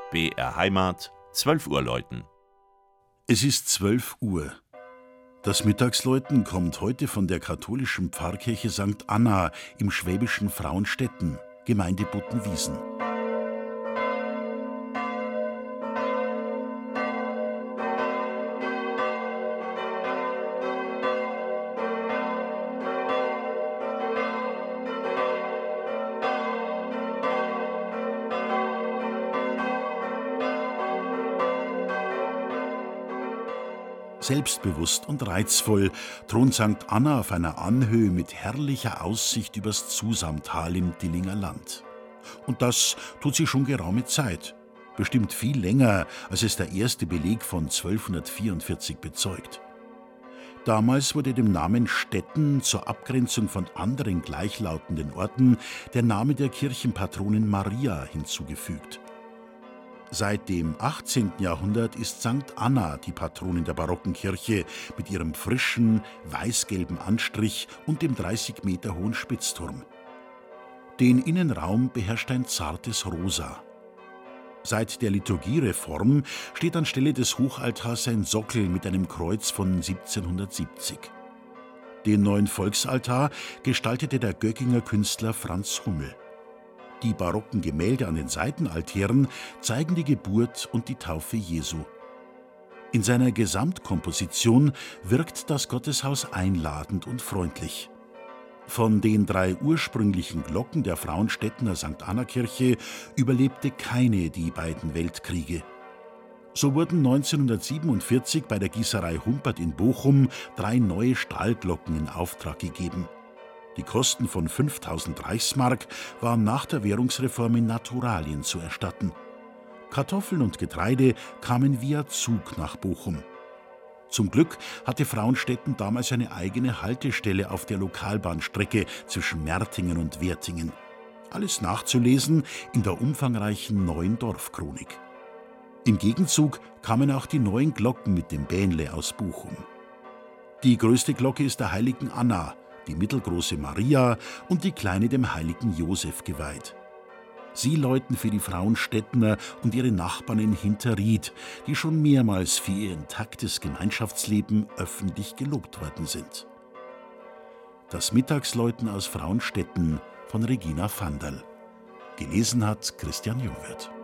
BR Heimat, 12 Uhr läuten. Es ist 12 Uhr. Das Mittagsläuten kommt heute von der katholischen Pfarrkirche St. Anna im schwäbischen Frauenstetten, Gemeinde Buttenwiesen. Selbstbewusst und reizvoll thront St. Anna auf einer Anhöhe mit herrlicher Aussicht übers Zusamtal im Dillinger Land. Und das tut sie schon geraume Zeit. Bestimmt viel länger, als es der erste Beleg von 1244 bezeugt. Damals wurde dem Namen Stetten zur Abgrenzung von anderen gleichlautenden Orten der Name der Kirchenpatronin Maria hinzugefügt. Seit dem 18. Jahrhundert ist St. Anna die Patronin der barocken Kirche mit ihrem frischen, weiß-gelben Anstrich und dem 30 Meter hohen Spitzturm. Den Innenraum beherrscht ein zartes Rosa. Seit der Liturgiereform steht anstelle des Hochaltars ein Sockel mit einem Kreuz von 1770. Den neuen Volksaltar gestaltete der Göckinger Künstler Franz Hummel. Die barocken Gemälde an den Seitenaltären zeigen die Geburt und die Taufe Jesu. In seiner Gesamtkomposition wirkt das Gotteshaus einladend und freundlich. Von den 3 ursprünglichen Glocken der Frauenstettener St. Anna-Kirche überlebte keine die beiden Weltkriege. So wurden 1947 bei der Gießerei Humpert in Bochum 3 neue Stahlglocken in Auftrag gegeben. Die Kosten von 5.000 Reichsmark waren nach der Währungsreform in Naturalien zu erstatten. Kartoffeln und Getreide kamen via Zug nach Bochum. Zum Glück hatte Frauenstetten damals eine eigene Haltestelle auf der Lokalbahnstrecke zwischen Mertingen und Wertingen. Alles nachzulesen in der umfangreichen Neuen Dorfchronik. Im Gegenzug kamen auch die neuen Glocken mit dem Bähnle aus Bochum. Die größte Glocke ist der heiligen Anna, die mittelgroße Maria und die kleine dem heiligen Josef geweiht. Sie läuten für die Frauenstettener und ihre Nachbarn in Hinterried, die schon mehrmals für ihr intaktes Gemeinschaftsleben öffentlich gelobt worden sind. Das Mittagsläuten aus Frauenstetten von Regina Vanderl. Gelesen hat Christian Jungwirth.